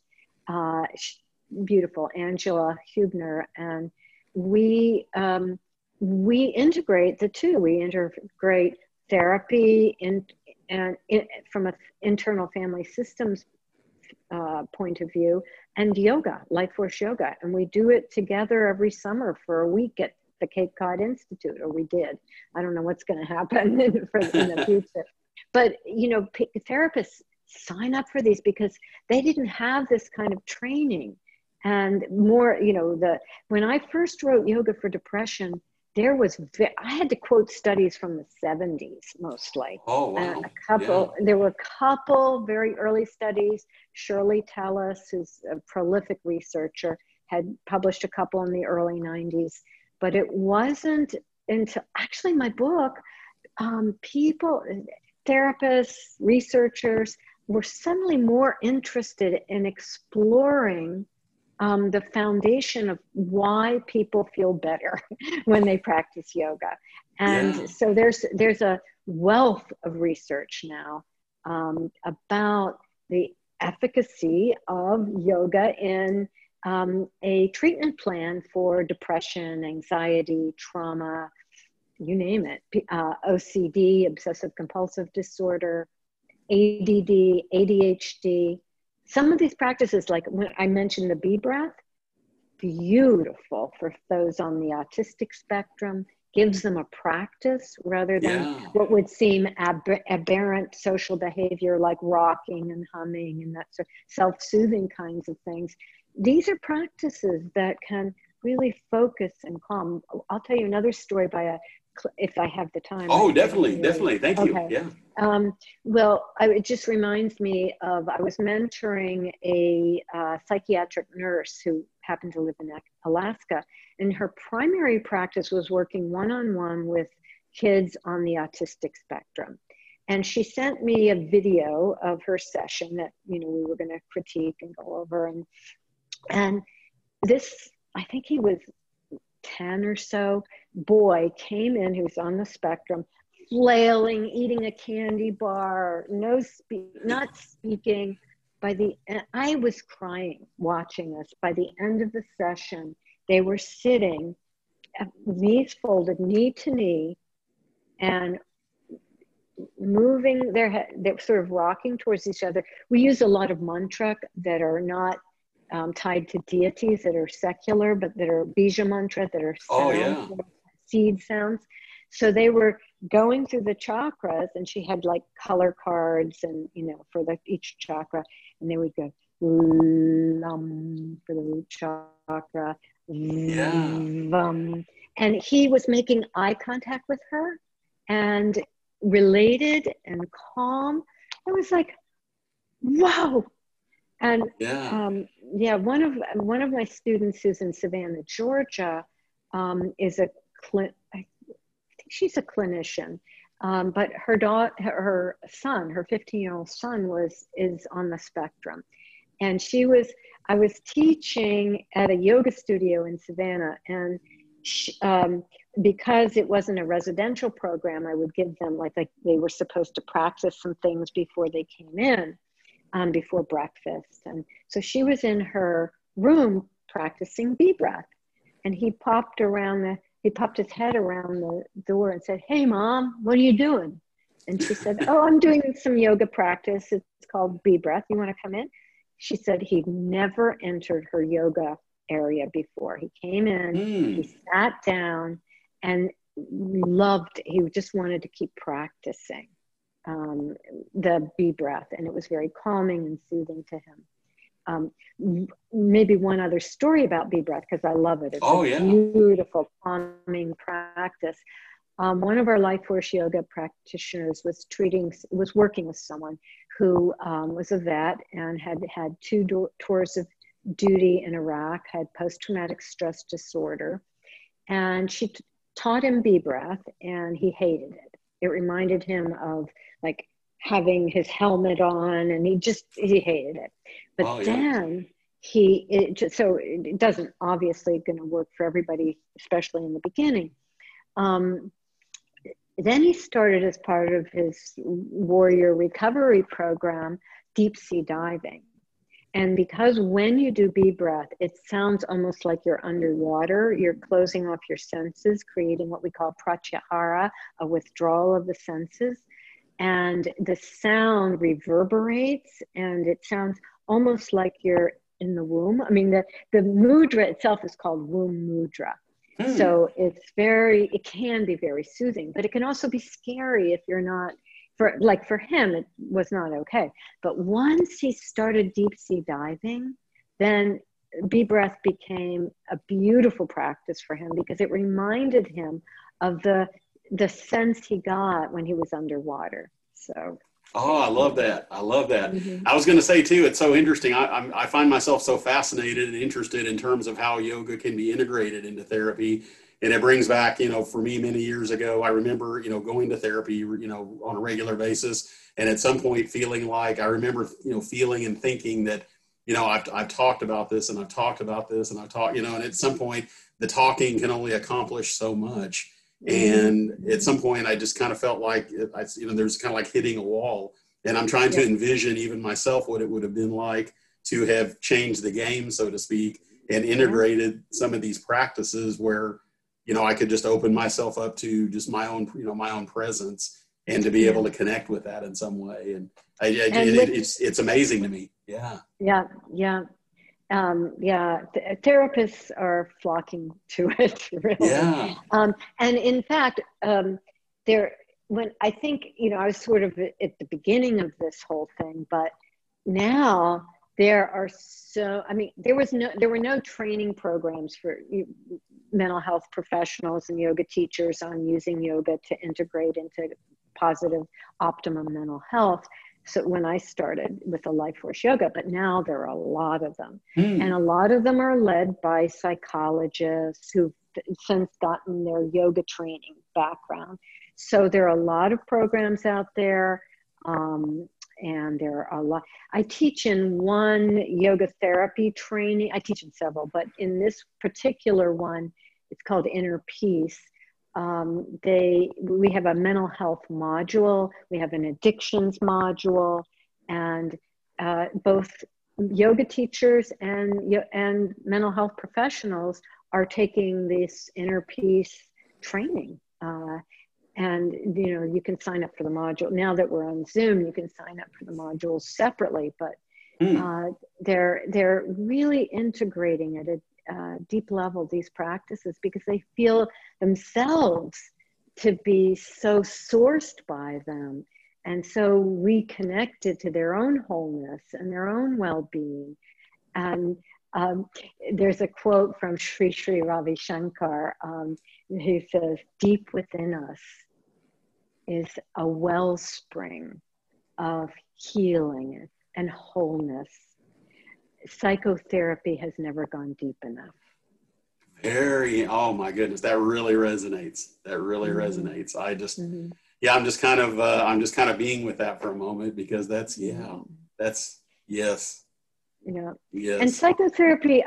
[SPEAKER 2] Beautiful, Angela Hubner, and we integrate the two. We integrate therapy from an internal family systems point of view, and yoga, life force yoga, and we do it together every summer for a week at the Cape Cod Institute, or we did. I don't know what's going to happen in the future, but therapists sign up for these because they didn't have this kind of training. And more, when I first wrote Yoga for Depression, I had to quote studies from the 70s mostly.
[SPEAKER 1] Oh, wow.
[SPEAKER 2] There were a couple very early studies. Shirley Tellis, who's a prolific researcher, had published a couple in the early 90s. But it wasn't until actually my book, people, therapists, researchers were suddenly more interested in exploring the foundation of why people feel better when they practice yoga. And so there's a wealth of research now about the efficacy of yoga in a treatment plan for depression, anxiety, trauma, you name it, OCD, obsessive compulsive disorder, ADD, ADHD. Some of these practices, like when I mentioned the bee breath, beautiful for those on the autistic spectrum, gives them a practice rather than what would seem aberrant social behavior like rocking and humming and that sort of self-soothing kinds of things. These are practices that can really focus and calm. I'll tell you another story if I have the time.
[SPEAKER 1] Oh, definitely. Thank you.
[SPEAKER 2] Okay.
[SPEAKER 1] Yeah.
[SPEAKER 2] It just reminds me of, I was mentoring a psychiatric nurse who happened to live in Alaska, and her primary practice was working one-on-one with kids on the autistic spectrum. And she sent me a video of her session that, we were going to critique and go over. And this, I think he was 10 or so, boy came in who's on the spectrum, flailing, eating a candy bar, not speaking. I was crying watching this. By the end of the session, they were sitting, knees folded, knee to knee, and moving their head. They were sort of rocking towards each other. We use a lot of mantra that are not tied to deities, that are secular, but that are bija mantra, that are sounds, seed sounds. So they were going through the chakras, and she had like color cards and, for each chakra, and they would go Lam for the root chakra, Vam. And he was making eye contact with her and related and calm. It was like, wow. And one of my students who's in Savannah, Georgia, is I think she's a clinician, but her son, her 15-year-old son, is on the spectrum, and I was teaching at a yoga studio in Savannah, and because it wasn't a residential program, I would give them like they were supposed to practice some things before they came in. Before breakfast. And so she was in her room practicing bee breath, and he popped his head around the door and said, "Hey Mom, what are you doing?" And she said, "Oh, I'm doing some yoga practice. It's called bee breath. You want to come in?" She said he'd never entered her yoga area before. He came in, he sat down and he just wanted to keep practicing. the bee breath, and it was very calming and soothing to him. Maybe one other story about bee breath, because I love it. It's a beautiful calming practice. One of our Life Force Yoga practitioners was working with someone who was a vet and had had 2 tours of duty in Iraq, had post-traumatic stress disorder, and she taught him bee breath, and he hated it. It reminded him of like having his helmet on, and he hated it. But then so it doesn't obviously going to work for everybody, especially in the beginning. Then he started, as part of his warrior recovery program, deep sea diving. And because when you do bee breath, it sounds almost like you're underwater. You're closing off your senses, creating what we call pratyahara, a withdrawal of the senses. And the sound reverberates, and it sounds almost like you're in the womb. I mean, the mudra itself is called womb mudra. So it can be very soothing, but it can also be scary if you're not, for him, it was not okay. But once he started deep sea diving, then bee breath became a beautiful practice for him, because it reminded him of the sense he got when he was underwater. So.
[SPEAKER 1] Oh, I love that. I love that. I was going to say too, it's so interesting. I find myself so fascinated and interested in terms of how yoga can be integrated into therapy. And it brings back, for me, many years ago, I remember, going to therapy, on a regular basis. And at some point feeling like, I remember, feeling and thinking that, I've talked about this and I've talked about this and I've talked, and at some point the talking can only accomplish so much. And at some point I just kind of felt like, there's kind of like hitting a wall, and I'm trying to envision even myself what it would have been like to have changed the game, so to speak, and integrated some of these practices where, I could just open myself up to just my own presence, and to be able to connect with that in some way. And it's amazing to me. Yeah.
[SPEAKER 2] Therapists are flocking to it, really.
[SPEAKER 1] Yeah.
[SPEAKER 2] And in fact, when I think, I was sort of at the beginning of this whole thing, but now there are there were no training programs for mental health professionals and yoga teachers on using yoga to integrate into positive, optimum mental health. So when I started with the Life Force Yoga, but now there are a lot of them. And a lot of them are led by psychologists who've since gotten their yoga training background. So there are a lot of programs out there. And there are a lot. I teach in one yoga therapy training. I teach in several, but in this particular one, it's called Inner Peace. We have a mental health module, we have an addictions module, and both yoga teachers and mental health professionals are taking this Inner Peace training. And you can sign up for the module. Now that we're on Zoom, you can sign up for the modules separately, but they're really integrating at a deep level these practices, because they feel themselves to be so sourced by them and so reconnected to their own wholeness and their own well-being. And there's a quote from Sri Sri Ravi Shankar who says, "Deep within us is a wellspring of healing and wholeness. Psychotherapy has never gone deep enough."
[SPEAKER 1] Oh my goodness, that really resonates. That really resonates. I'm just kind of being with that for a moment, because yes.
[SPEAKER 2] Yeah.
[SPEAKER 1] Yes.
[SPEAKER 2] And psychotherapy,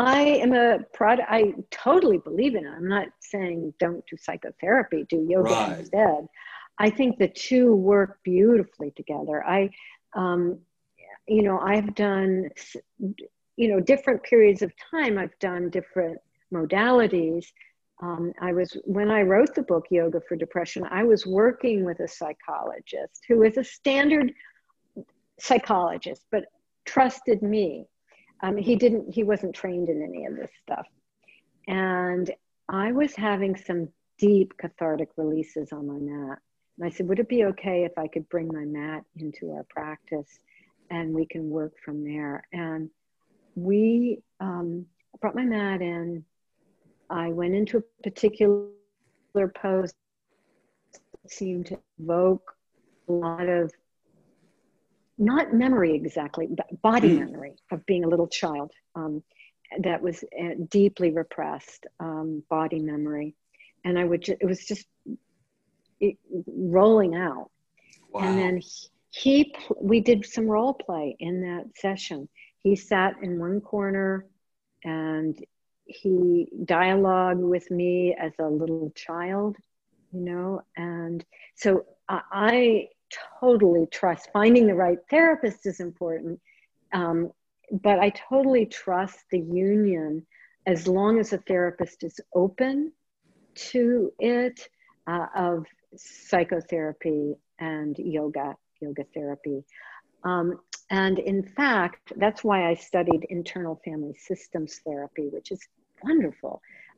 [SPEAKER 2] I totally believe in it. I'm not saying don't do psychotherapy, do yoga instead. I think the two work beautifully together. I've done, different periods of time, I've done different modalities. When I wrote the book, Yoga for Depression, I was working with a psychologist who is a standard psychologist, but trusted me. He wasn't trained in any of this stuff. And I was having some deep cathartic releases on my mat. And I said, would it be okay if I could bring my mat into our practice and we can work from there? And we brought my mat in. I went into a particular pose that seemed to evoke a lot of, not memory exactly, but body memory of being a little child. That was deeply repressed body memory. And it was just rolling out.
[SPEAKER 1] Wow.
[SPEAKER 2] And then we did some role play in that session. He sat in one corner and he dialogued with me as a little child, and so I totally trust. Finding the right therapist is important, but I totally trust the union as long as the therapist is open to it, of psychotherapy and yoga therapy. And in fact, that's why I studied internal family systems therapy, which is wonderful.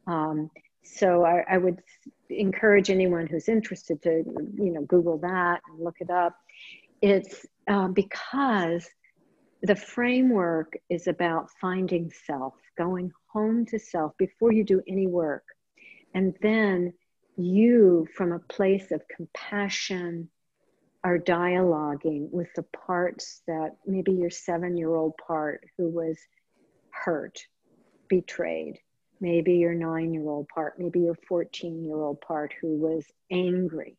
[SPEAKER 2] So I would encourage anyone who's interested to, Google that and look it up. It's because the framework is about finding self, going home to self before you do any work. And then you, from a place of compassion, are dialoguing with the parts that maybe your 7-year-old part who was hurt, betrayed, maybe your 9-year-old part, maybe your 14-year-old part who was angry.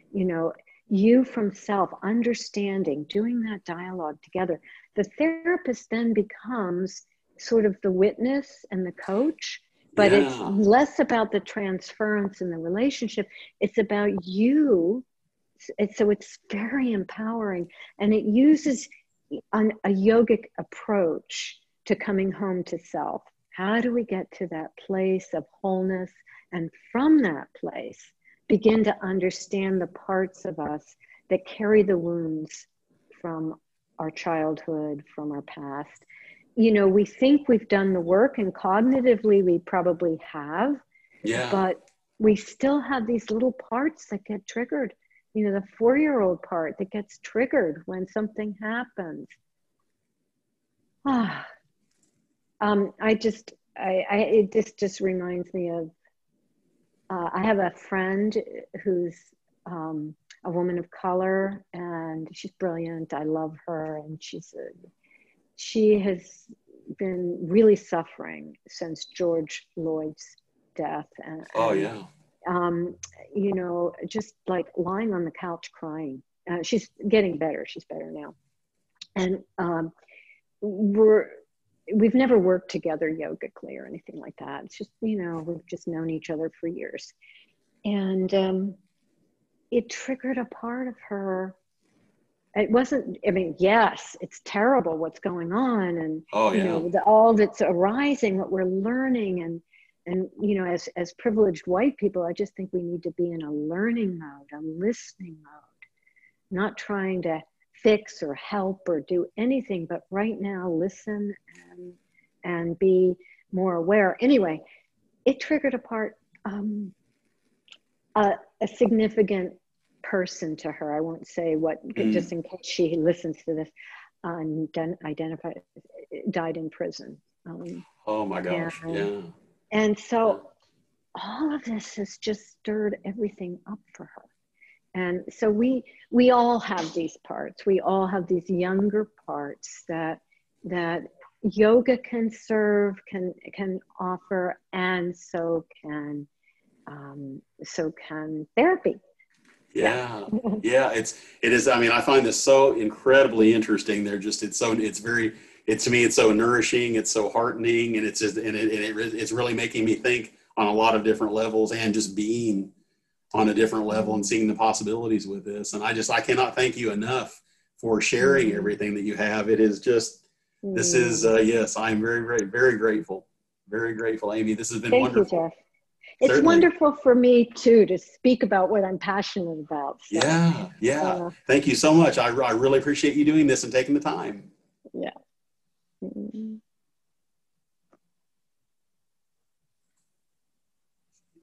[SPEAKER 2] You from self, understanding, doing that dialogue together. The therapist then becomes sort of the witness and the coach, but it's less about the transference in the relationship. It's about you. So it's very empowering, and it uses a yogic approach to coming home to self. How do we get to that place of wholeness? And from that place, begin to understand the parts of us that carry the wounds from our childhood, from our past. We think we've done the work, and cognitively we probably have, but we still have these little parts that get triggered. The 4-year-old part that gets triggered when something happens. It just reminds me of, I have a friend who's a woman of color, and she's brilliant. I love her, and she has been really suffering since George Floyd's death. Just like lying on the couch crying. She's getting better. She's better now. And we've never worked together yogically or anything like that. It's just, we've just known each other for years. And it triggered a part of her. It wasn't, yes, it's terrible what's going on. And, all that's arising, what we're learning. And as privileged white people, I just think we need to be in a learning mode, a listening mode, not trying to fix or help or do anything, but right now listen and be more aware. Anyway, it triggered apart a significant person to her. I won't say what, just in case she listens to this, identified, died in prison.
[SPEAKER 1] Oh my gosh,
[SPEAKER 2] And so all of this has just stirred everything up for her. And so we all have these parts. We all have these younger parts that yoga can serve, can offer, and so can therapy.
[SPEAKER 1] It is. I find this so incredibly interesting. To me, it's so nourishing. It's so heartening, and it's really making me think on a lot of different levels, and just being on a different level and seeing the possibilities with this. And I cannot thank you enough for sharing everything that you have. It is just, this is, yes, I'm very, very, very grateful. Very grateful, Amy. This has been wonderful.
[SPEAKER 2] Thank you, Jeff. It's Certainly. Wonderful for me too to speak about what I'm passionate about.
[SPEAKER 1] So, Thank you so much. I really appreciate you doing this and taking the time.
[SPEAKER 2] Yeah.